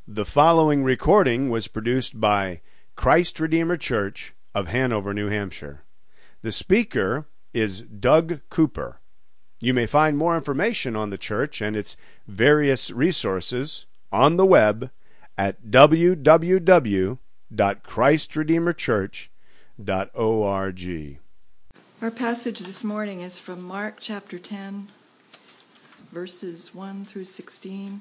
The following recording was produced by Christ Redeemer Church of Hanover, New Hampshire. The speaker is Doug Cooper. You may find more information on the church and its various resources on the web at www.christredeemerchurch.org. Our passage this morning is from Mark chapter 10, verses 1 through 16.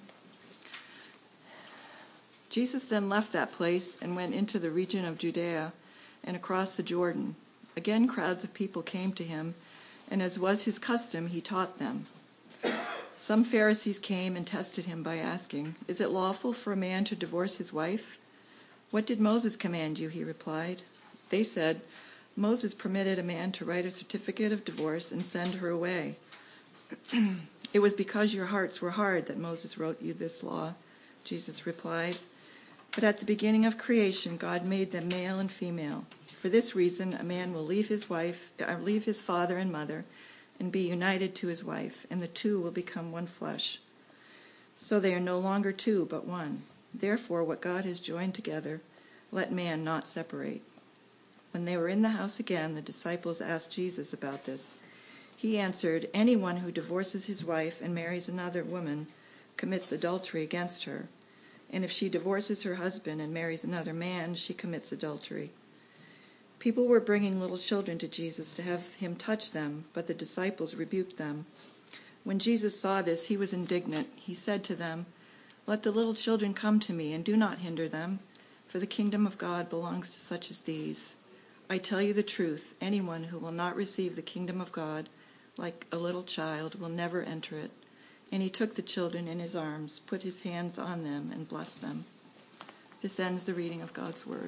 Jesus then left that place and went into the region of Judea and across the Jordan. Again, crowds of people came to him, and as was his custom, he taught them. Some Pharisees came and tested him by asking, "Is it lawful for a man to divorce his wife?" "What did Moses command you?" he replied. They said, "Moses permitted a man to write a certificate of divorce and send her away." "It was because your hearts were hard that Moses wrote you this law," Jesus replied. "But at the beginning of creation, God made them male and female. For this reason, a man will leave his father and mother, and be united to his wife, and the two will become one flesh. So they are no longer two, but one. Therefore, what God has joined together, let man not separate." When they were in the house again, the disciples asked Jesus about this. He answered, "Anyone who divorces his wife and marries another woman commits adultery against her. And if she divorces her husband and marries another man, she commits adultery." People were bringing little children to Jesus to have him touch them, but the disciples rebuked them. When Jesus saw this, he was indignant. He said to them, "Let the little children come to me, and do not hinder them, for the kingdom of God belongs to such as these. I tell you the truth, anyone who will not receive the kingdom of God like a little child will never enter it." And he took the children in his arms, put his hands on them, and blessed them. This ends the reading of God's word.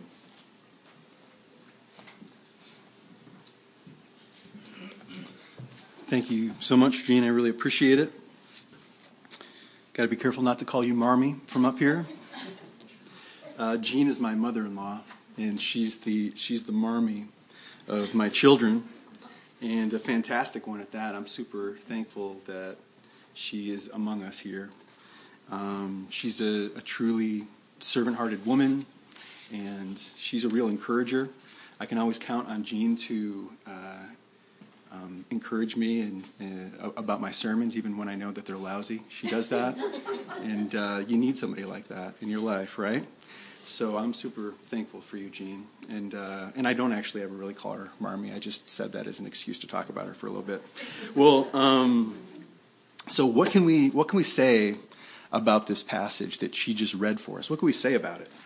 Thank you so much, Jean. I really appreciate it. Got to be careful not to call you Marmy from up here. Jean is my mother-in-law, and she's the Marmy of my children, and a fantastic one at that. I'm super thankful that she is among us here. She's a truly servant-hearted woman, and she's a real encourager. I can always count on Jean to encourage me and about my sermons, even when I know that they're lousy. She does that, and you need somebody like that in your life, right? So I'm super thankful for you, Jean, and I don't actually ever really call her Marmy. I just said that as an excuse to talk about her for a little bit. Well, so what can we say about this passage that she just read for us? What can we say about it?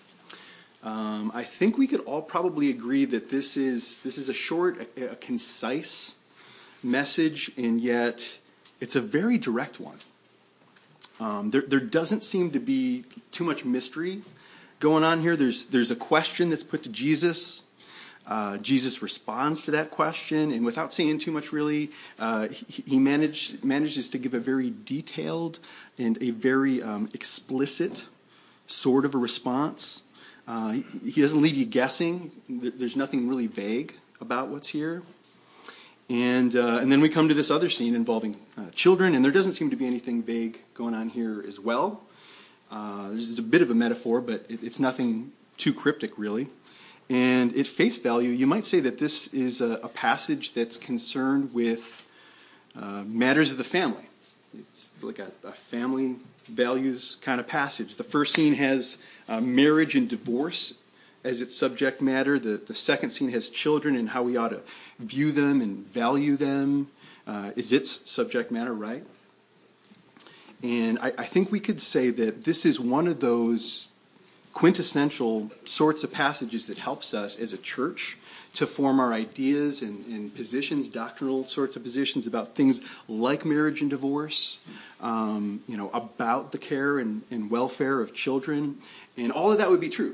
I think we could all probably agree that this is a short, a concise message, and yet it's a very direct one. There doesn't seem to be too much mystery going on here. There's a question that's put to Jesus. Jesus responds to that question, and without saying too much really, he manages to give a very detailed and a very explicit sort of a response. He doesn't leave you guessing. There's nothing really vague about what's here. And then we come to this other scene involving children, and there doesn't seem to be anything vague going on here as well. There's a bit of a metaphor, but it's nothing too cryptic, really. And at face value, you might say that this is a passage that's concerned with matters of the family. It's like a family values kind of passage. The first scene has marriage and divorce as its subject matter. The second scene has children and how we ought to view them and value them is its subject matter, right? And I think we could say that this is one of those quintessential sorts of passages that helps us as a church to form our ideas and positions, doctrinal sorts of positions about things like marriage and divorce, about the care and welfare of children, and all of that would be true.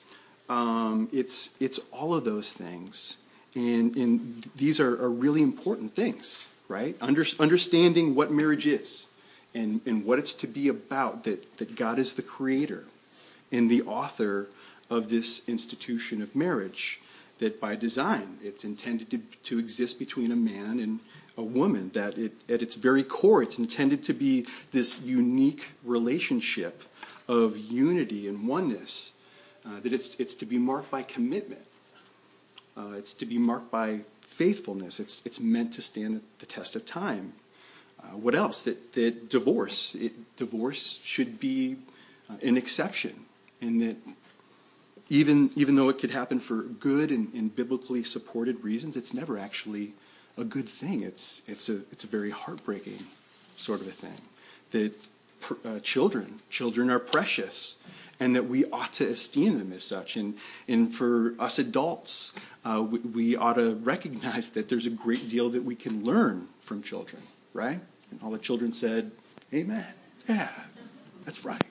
It's all of those things, and these are really important things, right? Understanding what marriage is and what it's to be about, that God is the creator and the author of this institution of marriage, that by design it's intended to exist between a man and a woman, that at its very core it's intended to be this unique relationship of unity and oneness, that it's to be marked by commitment. It's to be marked by faithfulness. It's meant to stand the test of time. What else? That divorce should be an exception, and that even though it could happen for good and biblically supported reasons, it's never actually a good thing. It's a very heartbreaking sort of a thing. That children are precious, and that we ought to esteem them as such. And for us adults, we ought to recognize that there's a great deal that we can learn from children, right? And all the children said, "Amen." Yeah, that's right.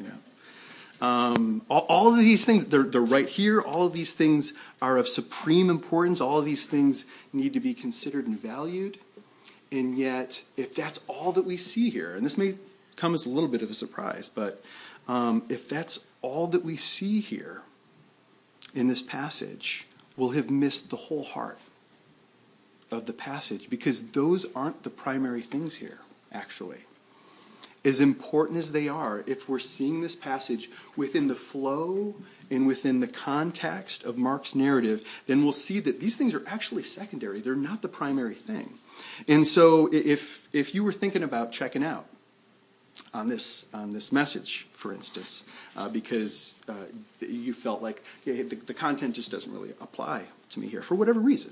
All of these things, they're right here. All of these things are of supreme importance. All of these things need to be considered and valued. And yet, if that's all that we see here, and this may come as a little bit of a surprise, but if that's all that we see here in this passage, we'll have missed the whole heart of the passage, because those aren't the primary things here, actually. As important as they are, if we're seeing this passage within the flow and within the context of Mark's narrative, then we'll see that these things are actually secondary. They're not the primary thing. And so if you were thinking about checking out on this message, for instance, because you felt like the content just doesn't really apply to me here for whatever reason,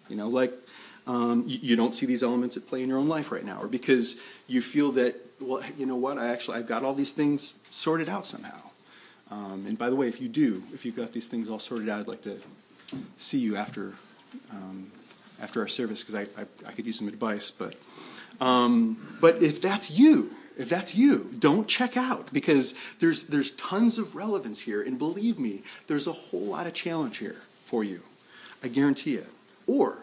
you don't see these elements at play in your own life right now, or because you feel that, well, you know what, I've got all these things sorted out somehow. And by the way, if you've got these things all sorted out, I'd like to see you after our service, because I could use some advice. But if that's you, don't check out, because there's tons of relevance here, and believe me, there's a whole lot of challenge here for you. I guarantee it. Or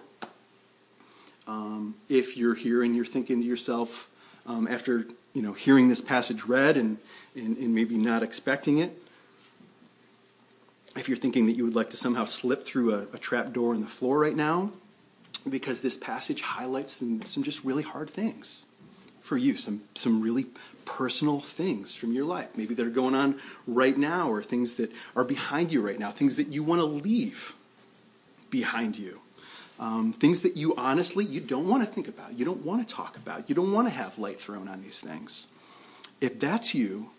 if you're here and you're thinking to yourself, after hearing this passage read and maybe not expecting it, if you're thinking that you would like to somehow slip through a trap door in the floor right now, because this passage highlights some just really hard things for you, some really personal things from your life, maybe that are going on right now, or things that are behind you right now, things that you want to leave behind you. Things that you don't want to think about, you don't want to talk about, you don't want to have light thrown on these things. If that's you,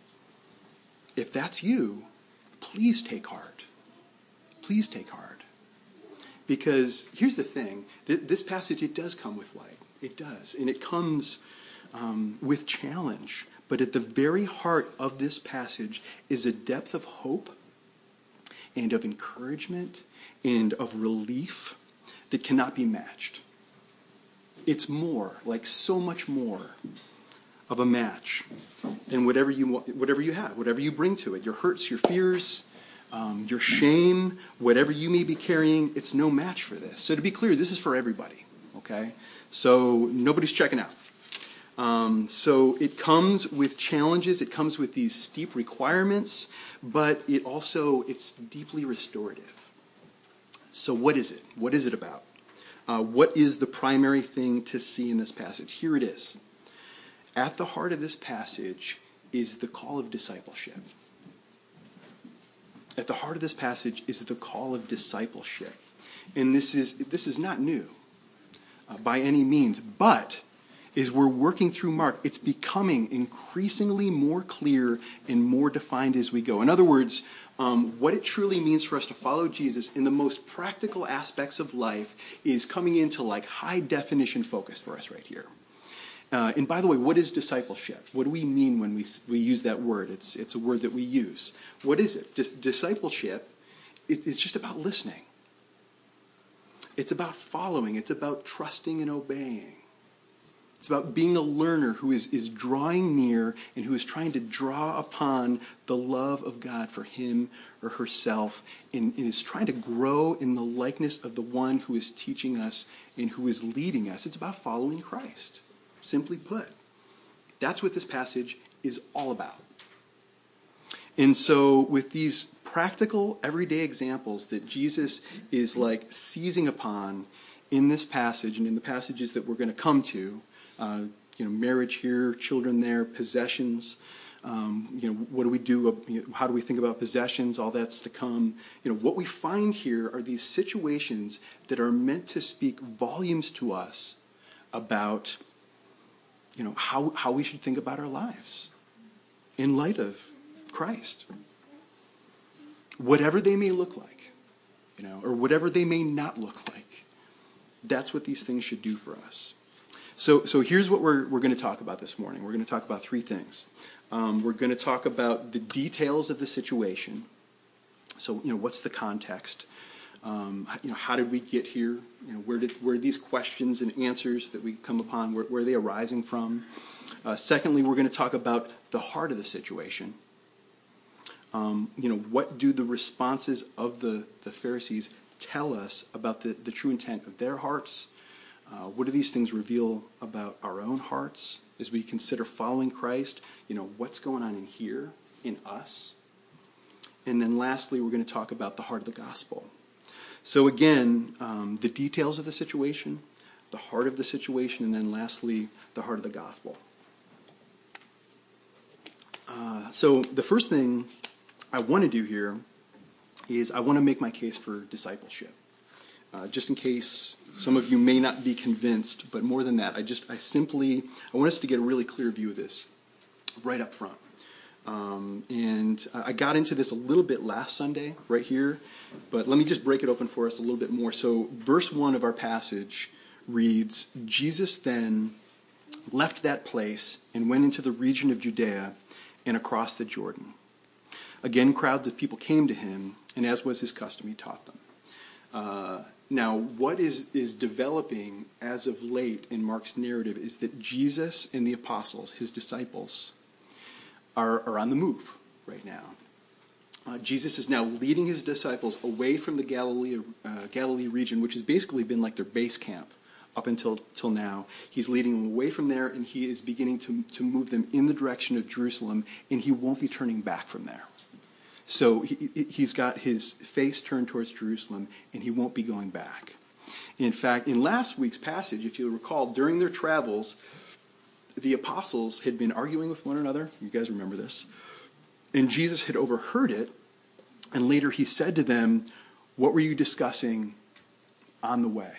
please take heart. Please take heart. Because here's the thing, this passage, it does come with light. It does. And it comes with challenge. But at the very heart of this passage is a depth of hope and of encouragement and of relief that cannot be matched. It's more, like so much more of a match than whatever you have, whatever you bring to it. Your hurts, your fears, your shame, whatever you may be carrying, it's no match for this. So to be clear, this is for everybody, okay? So nobody's checking out. So it comes with challenges, it comes with these steep requirements, but it's deeply restorative. So what is it? What is it about? What is the primary thing to see in this passage? Here it is. At the heart of this passage is the call of discipleship. At the heart of this passage is the call of discipleship. And this is not new by any means, but as we're working through Mark, it's becoming increasingly more clear and more defined as we go. In other words, what it truly means for us to follow Jesus in the most practical aspects of life is coming into like high definition focus for us right here. And by the way, what is discipleship? What do we mean when we use that word? It's a word that we use. What is it? Discipleship, it's just about listening. It's about following. It's about trusting and obeying. It's about being a learner who is drawing near and who is trying to draw upon the love of God for him or herself and is trying to grow in the likeness of the one who is teaching us and who is leading us. It's about following Christ, simply put. That's what this passage is all about. And so with these practical, everyday examples that Jesus is like seizing upon in this passage and in the passages that we're going to come to, marriage here, children there, possessions, What do we do? How do we think about possessions? All that's to come. What we find here are these situations that are meant to speak volumes to us about, how we should think about our lives in light of Christ. Whatever they may look like, or whatever they may not look like. That's what these things should do for us. So here's what we're going to talk about this morning. We're going to talk about three things. We're going to talk about the details of the situation. So, what's the context? How did we get here? Where these questions and answers that we come upon, where are they arising from? Secondly, we're going to talk about the heart of the situation. What do the responses of the Pharisees tell us about the true intent of their hearts? What do these things reveal about our own hearts as we consider following Christ? What's going on in here, in us? And then lastly, we're going to talk about the heart of the gospel. So again, the details of the situation, the heart of the situation, and then lastly, the heart of the gospel. So the first thing I want to do here is I want to make my case for discipleship. Just in case some of you may not be convinced, but more than that, I want us to get a really clear view of this right up front. And I got into this a little bit last Sunday right here, but let me just break it open for us a little bit more. So verse 1 of our passage reads, Jesus then left that place and went into the region of Judea and across the Jordan. Again, crowds of people came to him, and as was his custom, he taught them. Now, what is developing as of late in Mark's narrative is that Jesus and the apostles, his disciples, are on the move right now. Jesus is now leading his disciples away from the Galilee region, which has basically been like their base camp up until now. He's leading them away from there, and he is beginning to move them in the direction of Jerusalem, and he won't be turning back from there. So he's got his face turned towards Jerusalem, and he won't be going back. In fact, in last week's passage, if you'll recall, during their travels, the apostles had been arguing with one another. You guys remember this. And Jesus had overheard it, and later he said to them, "What were you discussing on the way?"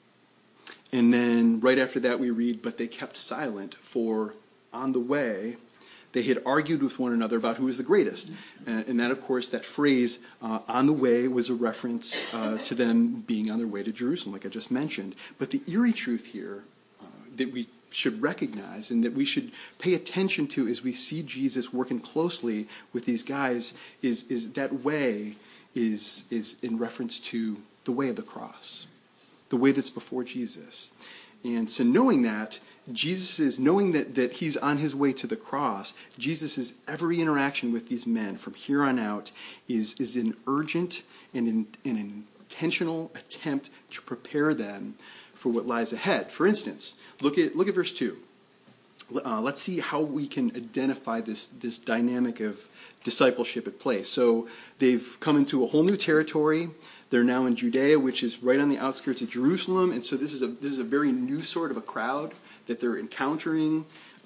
And then right after that we read, "But they kept silent, for on the way they had argued with one another about who was the greatest." And that, of course, that phrase, on the way, was a reference to them being on their way to Jerusalem, like I just mentioned. But the eerie truth here that we should recognize and that we should pay attention to as we see Jesus working closely with these guys is that way is in reference to the way of the cross, the way that's before Jesus. And so knowing that, knowing that he's on his way to the cross, Jesus' every interaction with these men from here on out is an urgent and an intentional attempt to prepare them for what lies ahead. For instance, look at verse 2. Let's see how we can identify this dynamic of discipleship at play. So they've come into a whole new territory. They're now in Judea, which is right on the outskirts of Jerusalem, and so this is a very new sort of a crowd that they're encountering,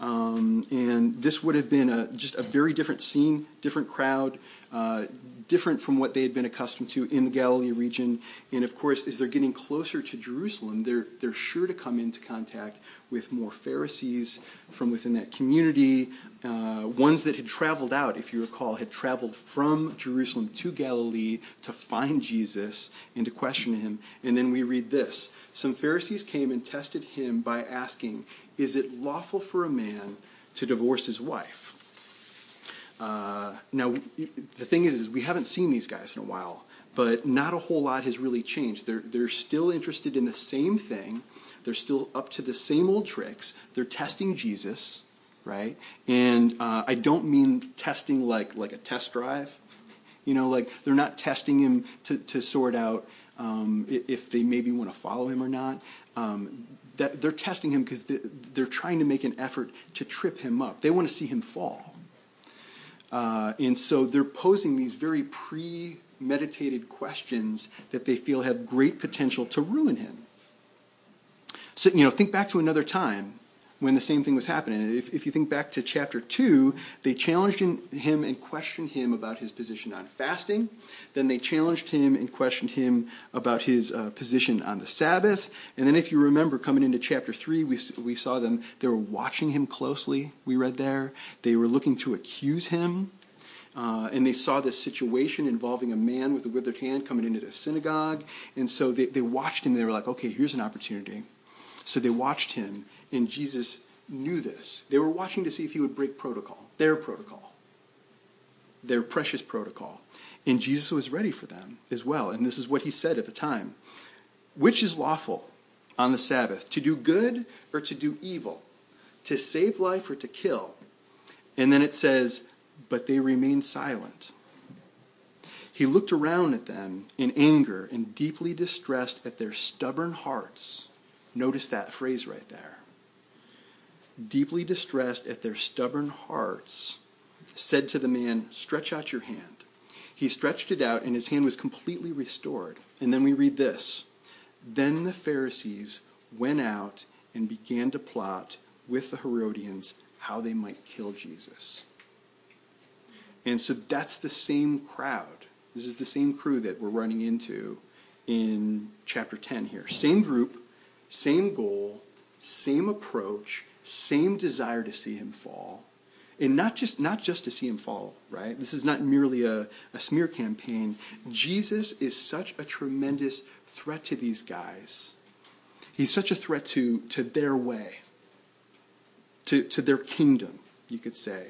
and this would have been just a very different scene, different crowd, different from what they had been accustomed to in the Galilee region. And of course, as they're getting closer to Jerusalem, they're sure to come into contact with more Pharisees from within that community, ones that had traveled out, if you recall, had traveled from Jerusalem to Galilee to find Jesus and to question him. And then we read this: "Some Pharisees came and tested him by asking, 'Is it lawful for a man to divorce his wife?'" Now, the thing is we haven't seen these guys in a while, but not a whole lot has really changed. They're still interested in the same thing. They're still up to the same old tricks. They're testing Jesus, right? And I don't mean testing like a test drive. Like they're not testing him to sort out if they maybe want to follow him or not. That they're testing him because they're trying to make an effort to trip him up. They want to see him fall. And so they're posing these very premeditated questions that they feel have great potential to ruin him. So, think back to another time when the same thing was happening. If you think back to chapter 2, they challenged him and questioned him about his position on fasting. Then they challenged him and questioned him about his position on the Sabbath. And then if you remember, coming into chapter 3, we saw them, they were watching him closely, we read there. They were looking to accuse him. And they saw this situation involving a man with a withered hand coming into the synagogue. And so they watched him. They were like, okay, here's an opportunity. So they watched him, and Jesus knew this. They were watching to see if he would break protocol, their precious protocol. And Jesus was ready for them as well. And this is what he said at the time. Which is lawful on the Sabbath, to do good or to do evil, to save life or to kill? And then it says, but they remained silent. He looked around at them in anger and deeply distressed at their stubborn hearts. Notice that phrase right there. Deeply distressed at their stubborn hearts, said to the man, stretch out your hand. He stretched it out, and his hand was completely restored. And then we read this. Then the Pharisees went out and began to plot with the Herodians how they might kill Jesus. And so that's the same crowd. This is the same crew that we're running into in chapter 10 here. Same group, same goal, same approach, same desire to see him fall. And not just to see him fall, right? This is not merely a smear campaign. Jesus is such a tremendous threat to these guys. He's such a threat to their way, to their kingdom, you could say.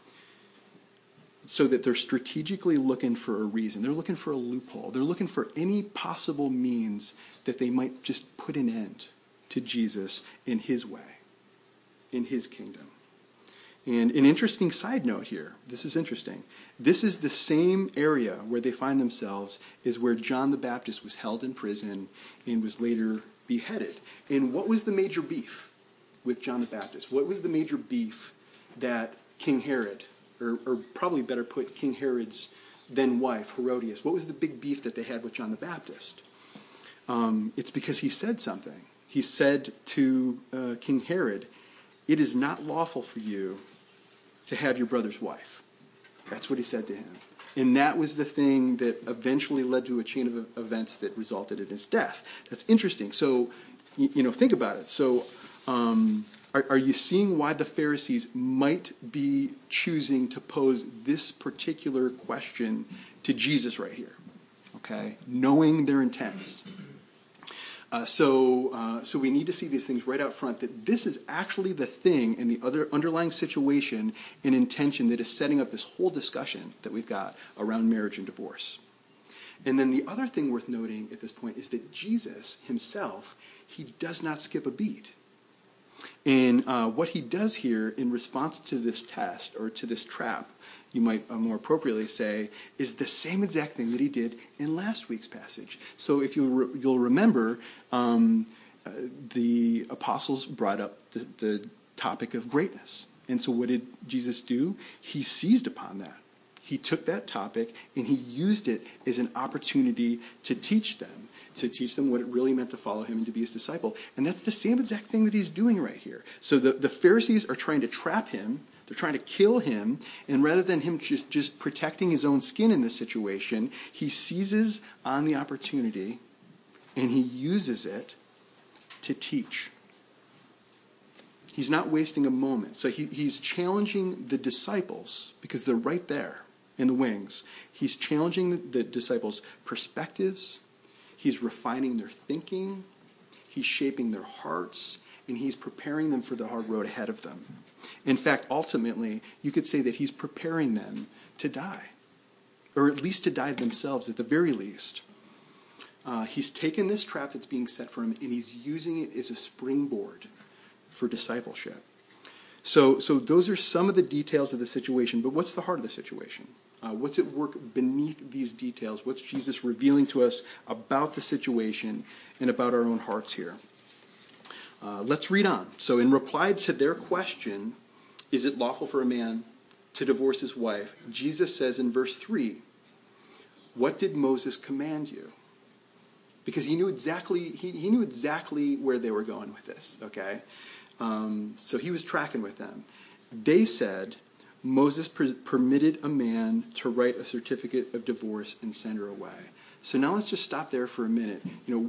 So that they're strategically looking for a reason. They're looking for a loophole. They're looking for any possible means that they might just put an end to Jesus in his way, in his kingdom. And an interesting side note here. This is interesting. This is the same area where they find themselves is where John the Baptist was held in prison and was later beheaded. And what was the major beef with John the Baptist? What was the major beef that King Herod, or probably better put, King Herod's then wife, Herodias, what was the big beef that they had with John the Baptist? It's because he said something. He said to King Herod, it is not lawful for you to have your brother's wife. That's what he said to him. And that was the thing that eventually led to a chain of events that resulted in his death. That's interesting. So, think about it. So, are you seeing why the Pharisees might be choosing to pose this particular question to Jesus right here? Okay? Knowing their intents. So we need to see these things right out front, that this is actually the thing and the other underlying situation and intention that is setting up this whole discussion that we've got around marriage and divorce. And then the other thing worth noting at this point is that Jesus himself, he does not skip a beat. And what he does here in response to this test, or to this trap, you might more appropriately say, is the same exact thing that he did in last week's passage. So if you'll remember, the apostles brought up the topic of greatness. And so what did Jesus do? He seized upon that. He took that topic and he used it as an opportunity to teach them what it really meant to follow him and to be his disciple. And that's the same exact thing that he's doing right here. So the Pharisees are trying to trap him. They're trying to kill him. And rather than him just protecting his own skin in this situation, he seizes on the opportunity and he uses it to teach. He's not wasting a moment. So he's challenging the disciples, because they're right there in the wings. He's challenging the disciples' perspectives. He's refining their thinking. He's shaping their hearts. And he's preparing them for the hard road ahead of them. In fact, ultimately, you could say that he's preparing them to die. Or at least to die themselves, at the very least. He's taken this trap that's being set for him, and he's using it as a springboard for discipleship. So those are some of the details of the situation. But what's the heart of the situation? What's at work beneath these details? What's Jesus revealing to us about the situation and about our own hearts here? Let's read on. So in reply to their question, is it lawful for a man to divorce his wife? Jesus says in verse 3, what did Moses command you? Because he knew exactly where they were going with this, okay? So he was tracking with them. They said Moses permitted a man to write a certificate of divorce and send her away. So now let's just stop there for a minute.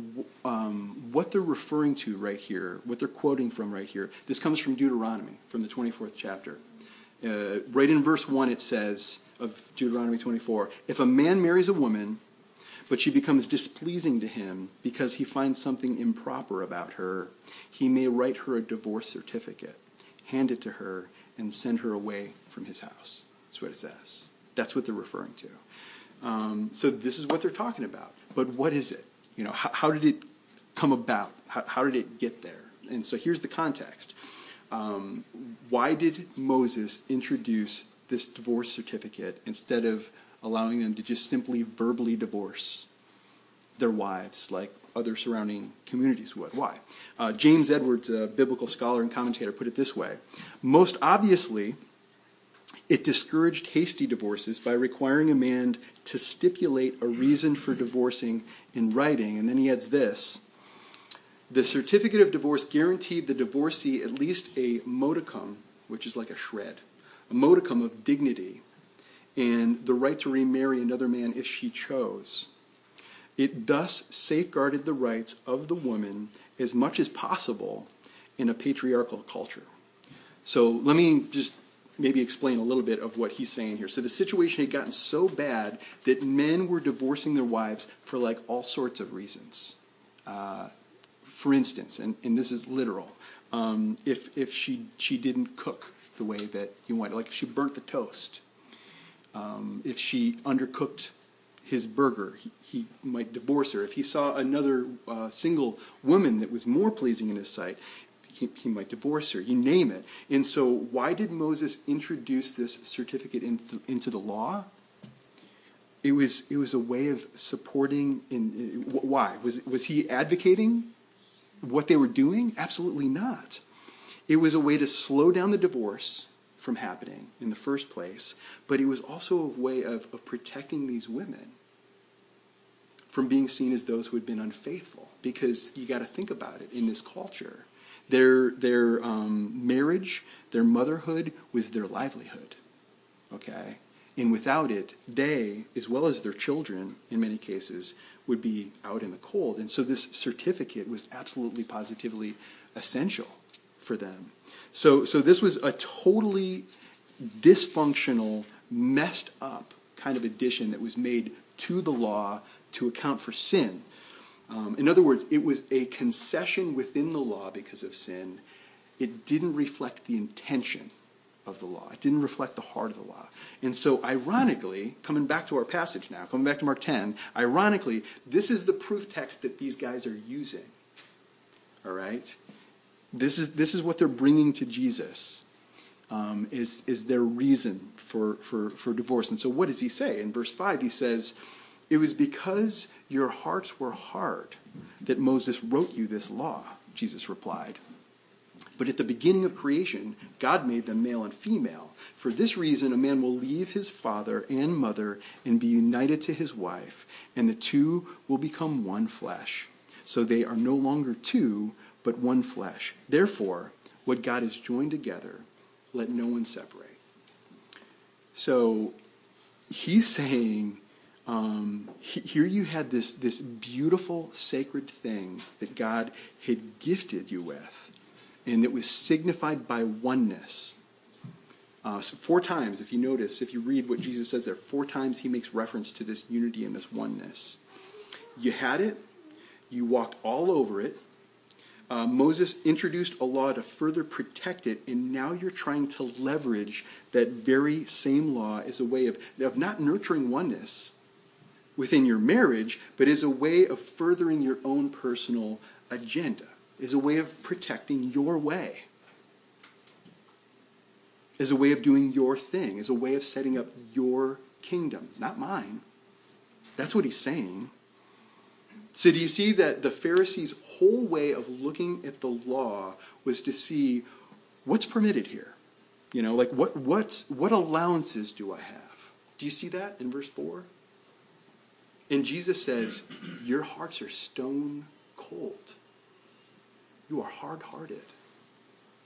What they're referring to right here, what they're quoting from right here, this comes from Deuteronomy, from the 24th chapter. Right in verse 1 it says, of Deuteronomy 24, if a man marries a woman, but she becomes displeasing to him because he finds something improper about her, he may write her a divorce certificate, hand it to her, and send her away from his house. That's what it says. That's what they're referring to. So this is what they're talking about. But what is it? How did it come about? How did it get there? And so here's the context. Why did Moses introduce this divorce certificate instead of allowing them to just simply verbally divorce their wives like other surrounding communities would? Why? James Edwards, a biblical scholar and commentator, put it this way. Most obviously, it discouraged hasty divorces by requiring a man to stipulate a reason for divorcing in writing. And then he adds this. The certificate of divorce guaranteed the divorcee at least a modicum, which is like a shred, a modicum of dignity, and the right to remarry another man if she chose. It thus safeguarded the rights of the woman as much as possible in a patriarchal culture. So let me just maybe explain a little bit of what he's saying here. So the situation had gotten so bad that men were divorcing their wives for like all sorts of reasons. For instance, and this is literal, if she didn't cook the way that you wanted, like if she burnt the toast, if she undercooked his burger, he might divorce her. If he saw another single woman that was more pleasing in his sight, he might divorce her. You name it. And so why did Moses introduce this certificate into the law? It was a way of supporting. Why? Was he advocating what they were doing? Absolutely not. It was a way to slow down the divorce from happening in the first place, but it was also a way of protecting these women from being seen as those who had been unfaithful. Because you got to think about it in this culture. Their marriage, their motherhood was their livelihood. Okay? And without it, they, as well as their children, in many cases, would be out in the cold. And so this certificate was absolutely, positively essential for them. So this was a totally dysfunctional, messed up kind of addition that was made to the law to account for sin. In other words, it was a concession within the law because of sin. It didn't reflect the intention of the law. It didn't reflect the heart of the law. And so ironically, coming back to our passage now, coming back to Mark 10, ironically, this is the proof text that these guys are using. All right? This is what they're bringing to Jesus, is their reason for divorce. And so what does he say? In verse 5, he says, it was because your hearts were hard that Moses wrote you this law, Jesus replied. But at the beginning of creation, God made them male and female. For this reason, a man will leave his father and mother and be united to his wife, and the two will become one flesh. So they are no longer two, but one flesh. Therefore, what God has joined together, let no one separate. So he's saying, here you had this beautiful, sacred thing that God had gifted you with, and it was signified by oneness. So 4 times, if you notice, if you read what Jesus says there, 4 times he makes reference to this unity and this oneness. You had it. You walked all over it. Moses introduced a law to further protect it, and now you're trying to leverage that very same law as a way of not nurturing oneness within your marriage, but as a way of furthering your own personal agenda, as a way of protecting your way, as a way of doing your thing, as a way of setting up your kingdom, not mine. That's what he's saying. So do you see that the Pharisees' whole way of looking at the law was to see what's permitted here? Like what allowances do I have? Do you see that in verse 4? And Jesus says, your hearts are stone cold. You are hard-hearted.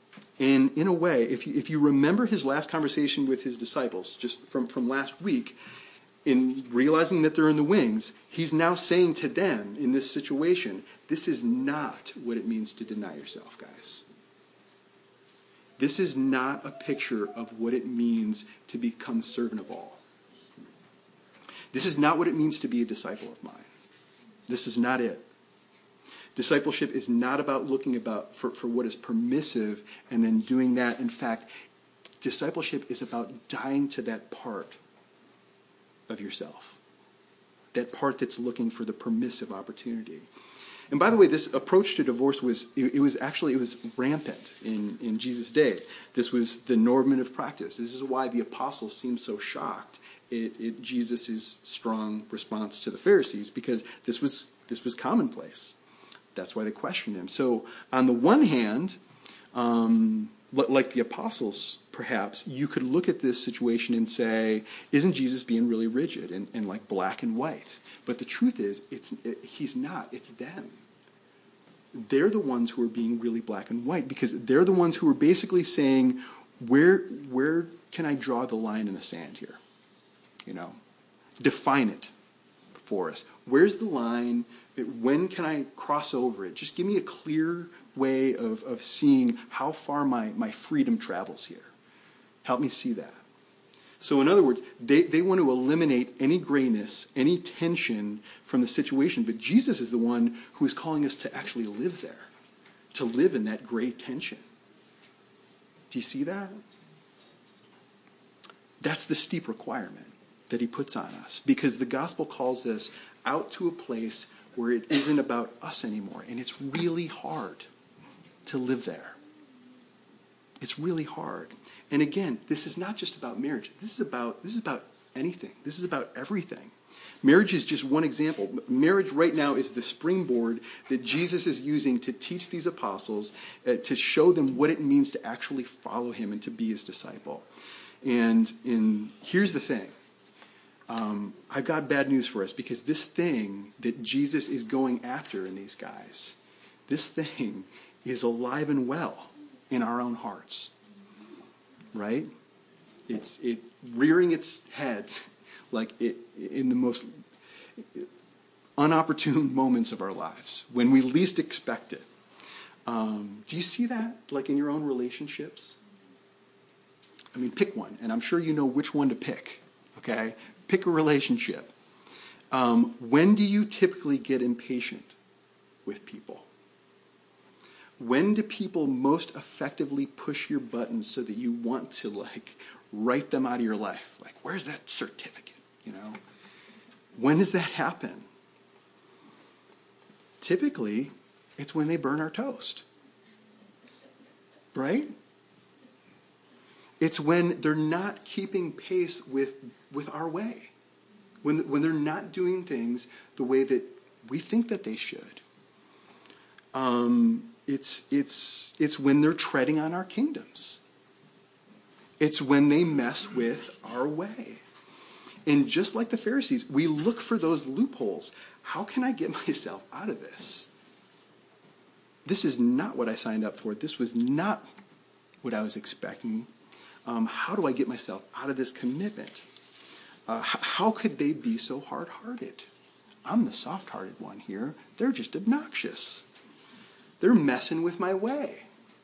And in a way, if you remember his last conversation with his disciples, just from last week, in realizing that they're in the wings, he's now saying to them in this situation, this is not what it means to deny yourself, guys. This is not a picture of what it means to become servant of all. This is not what it means to be a disciple of mine. This is not it. Discipleship is not about looking for what is permissive and then doing that. In fact, discipleship is about dying to that part of yourself. That part that's looking for the permissive opportunity. And by the way, this approach to divorce was rampant in Jesus' day. This was the normative practice. This is why the apostles seemed so shocked at Jesus' strong response to the Pharisees, because this was commonplace. That's why they questioned him. So on the one hand, like the apostles, perhaps, you could look at this situation and say, isn't Jesus being really rigid and like black and white? But the truth is, he's not. It's them. They're the ones who are being really black and white, because they're the ones who are basically saying, where can I draw the line in the sand here? Define it for us. Where's the line? When can I cross over it? Just give me a clear way of seeing how far my freedom travels here. Help me see that. So in other words, they want to eliminate any grayness, any tension from the situation. But Jesus is the one who is calling us to actually live there, to live in that gray tension. Do you see that? That's the steep requirement that he puts on us, because the gospel calls us out to a place where it isn't about us anymore. And it's really hard to live there. It's really hard. And again, this is not just about marriage. This is about anything. This is about everything. Marriage is just one example. Marriage right now is the springboard that Jesus is using to teach these apostles, to show them what it means to actually follow him and to be his disciple. And here's the thing. I've got bad news for us, because this thing that Jesus is going after in these guys, this thing is alive and well in our own hearts, right? It's rearing its head like in the most unopportune moments of our lives, when we least expect it. Do you see that, like in your own relationships? I mean, pick one, and I'm sure you know which one to pick, okay? Pick a relationship. When do you typically get impatient with people? When do people most effectively push your buttons so that you want to, write them out of your life? Like, where's that certificate, When does that happen? Typically, it's when they burn our toast. Right? It's when they're not keeping pace with our way. When they're not doing things the way that we think that they should. It's when they're treading on our kingdoms. It's when they mess with our way. And just like the Pharisees, we look for those loopholes. How can I get myself out of this? This is not what I signed up for. This was not what I was expecting. How do I get myself out of this commitment? How could they be so hard-hearted? I'm the soft-hearted one here. They're just obnoxious. They're messing with my way.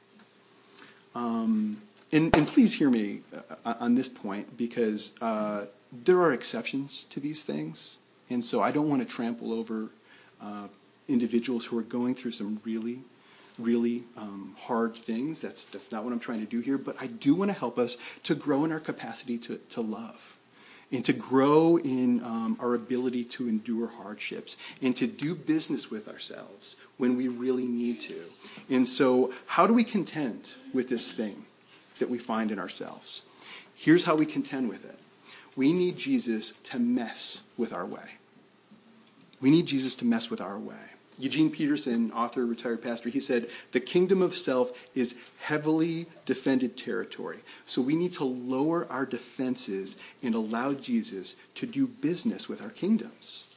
And please hear me on this point, because there are exceptions to these things. And so I don't want to trample over individuals who are going through some really, really hard things. That's not what I'm trying to do here. But I do want to help us to grow in our capacity to love, and to grow in our ability to endure hardships, and to do business with ourselves when we really need to. And so how do we contend with this thing that we find in ourselves? Here's how we contend with it. We need Jesus to mess with our way. We need Jesus to mess with our way. Eugene Peterson, author, retired pastor, he said, the kingdom of self is heavily defended territory. So we need to lower our defenses and allow Jesus to do business with our kingdoms.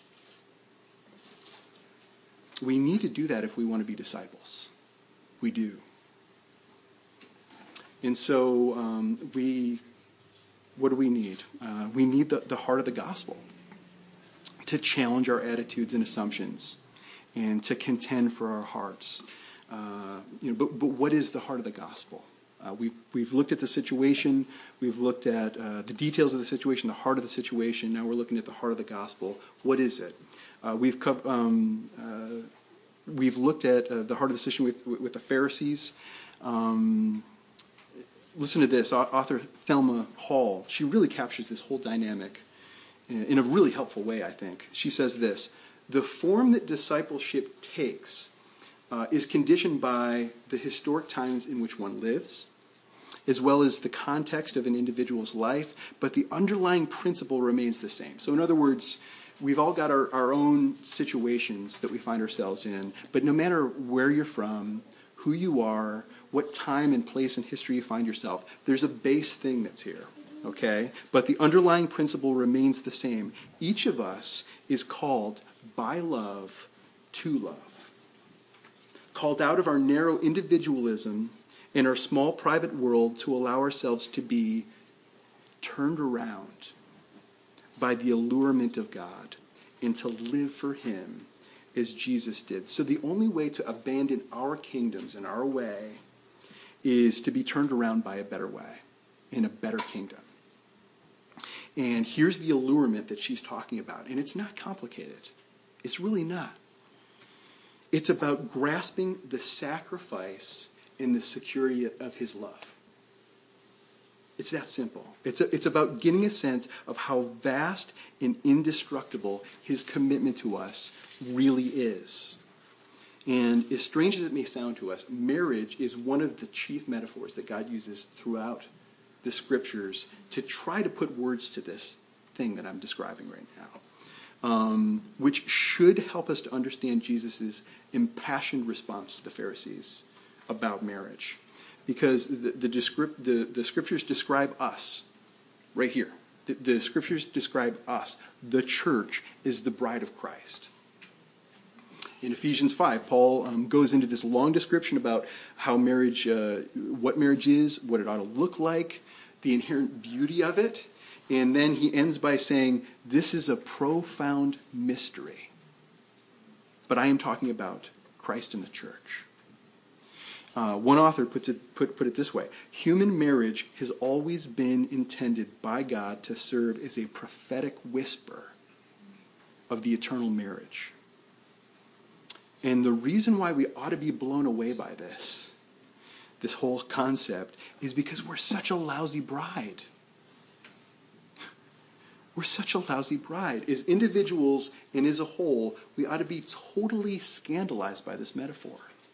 We need to do that if we want to be disciples. We do. And so what do we need? We need the heart of the gospel to challenge our attitudes and assumptions and to contend for our hearts. But what is the heart of the gospel? We've looked at the situation. We've looked at the details of the situation, the heart of the situation. Now we're looking at the heart of the gospel. What is it? We've looked at the heart of the situation with the Pharisees. Listen to this. Author Thelma Hall, she really captures this whole dynamic in a really helpful way, I think. She says this: the form that discipleship takes is conditioned by the historic times in which one lives, as well as the context of an individual's life, but the underlying principle remains the same. So in other words, we've all got our own situations that we find ourselves in, but no matter where you're from, who you are, what time and place in history you find yourself, there's a base thing that's here, okay? But the underlying principle remains the same. Each of us is called by love to love. Called out of our narrow individualism and our small private world to allow ourselves to be turned around by the allurement of God and to live for him as Jesus did. So the only way to abandon our kingdoms and our way is to be turned around by a better way, in a better kingdom. And here's the allurement that she's talking about. And it's not complicated. It's really not. It's about grasping the sacrifice and the security of his love. It's that simple. It's about getting a sense of how vast and indestructible his commitment to us really is. And as strange as it may sound to us, marriage is one of the chief metaphors that God uses throughout the scriptures to try to put words to this thing that I'm describing right now, which should help us to understand Jesus' impassioned response to the Pharisees about marriage. Because the scriptures describe us right here. The scriptures describe us. The church is the bride of Christ. In Ephesians 5, Paul goes into this long description about how marriage, what marriage is, what it ought to look like, the inherent beauty of it. And then he ends by saying, this is a profound mystery. But I am talking about Christ and the church. One author put it this way: human marriage has always been intended by God to serve as a prophetic whisper of the eternal marriage. And the reason why we ought to be blown away by this whole concept, is because we're such a lousy bride. We're such a lousy bride. As individuals and as a whole, we ought to be totally scandalized by this metaphor.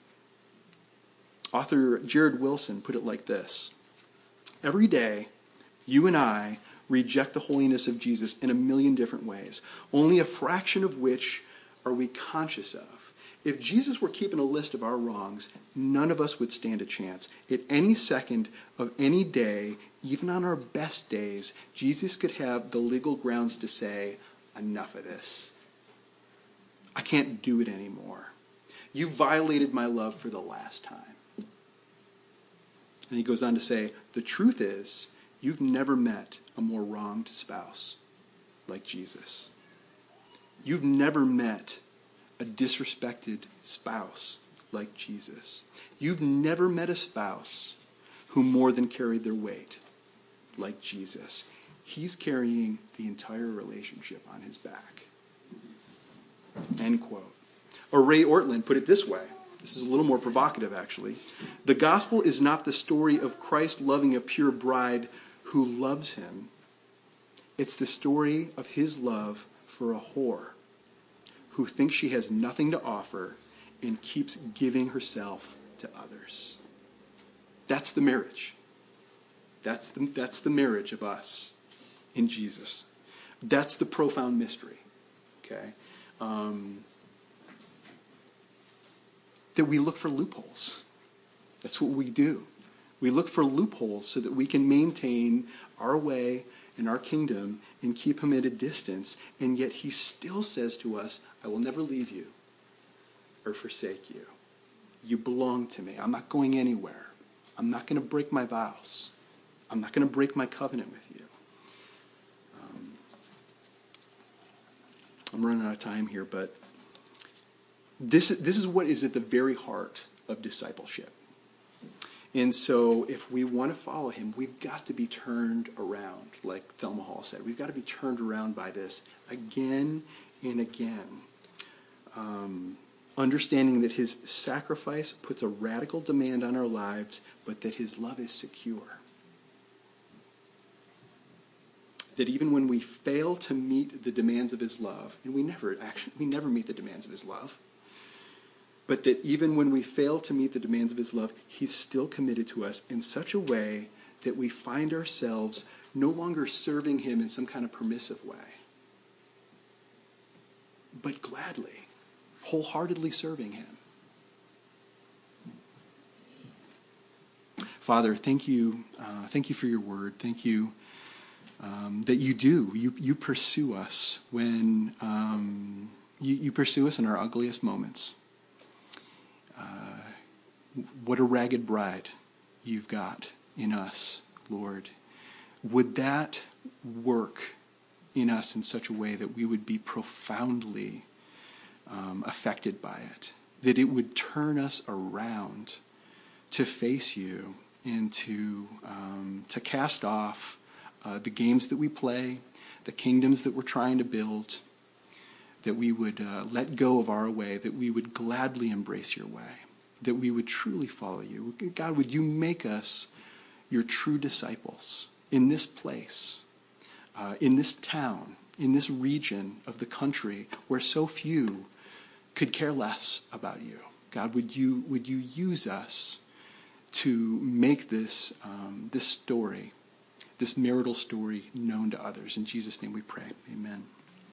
Author Jared Wilson put it like this: every day, you and I reject the holiness of Jesus in a million different ways, only a fraction of which are we conscious of. If Jesus were keeping a list of our wrongs, none of us would stand a chance. At any second of any day, even on our best days, Jesus could have the legal grounds to say, enough of this. I can't do it anymore. You violated my love for the last time. And he goes on to say, the truth is, you've never met a more wronged spouse like Jesus. You've never met a disrespected spouse like Jesus. You've never met a spouse who more than carried their weight like Jesus. He's carrying the entire relationship on his back. End quote. Or Ray Ortlund put it this way. This is a little more provocative, actually. The gospel is not the story of Christ loving a pure bride who loves him. It's the story of his love for a whore who thinks she has nothing to offer and keeps giving herself to others. That's the marriage. That's the marriage of us in Jesus. That's the profound mystery. Okay? That we look for loopholes. That's what we do. We look for loopholes so that we can maintain our way in our kingdom and keep him at a distance. And yet he still says to us, I will never leave you or forsake you. You belong to me. I'm not going anywhere. I'm not going to break my vows. I'm not going to break my covenant with you. I'm running out of time here, but this is what is at the very heart of discipleship. And so if we want to follow him, we've got to be turned around, like Thelma Hall said. We've got to be turned around by this again and again. Understanding that his sacrifice puts a radical demand on our lives, but that his love is secure. That even when we fail to meet the demands of his love, and we never meet the demands of his love, but that even when we fail to meet the demands of his love, he's still committed to us in such a way that we find ourselves no longer serving him in some kind of permissive way, but gladly, wholeheartedly serving him. Father, thank you for your word. Thank you that you pursue us when you pursue us in our ugliest moments. What a ragged bride you've got in us, Lord. Would that work in us in such a way that we would be profoundly affected by it, that it would turn us around to face you and to cast off the games that we play, the kingdoms that we're trying to build, that we would let go of our way, that we would gladly embrace your way, that we would truly follow you. God, would you make us your true disciples in this place, in this town, in this region of the country where so few could care less about you. God, would you use us to make this story, this marital story, known to others? In Jesus' name we pray. Amen.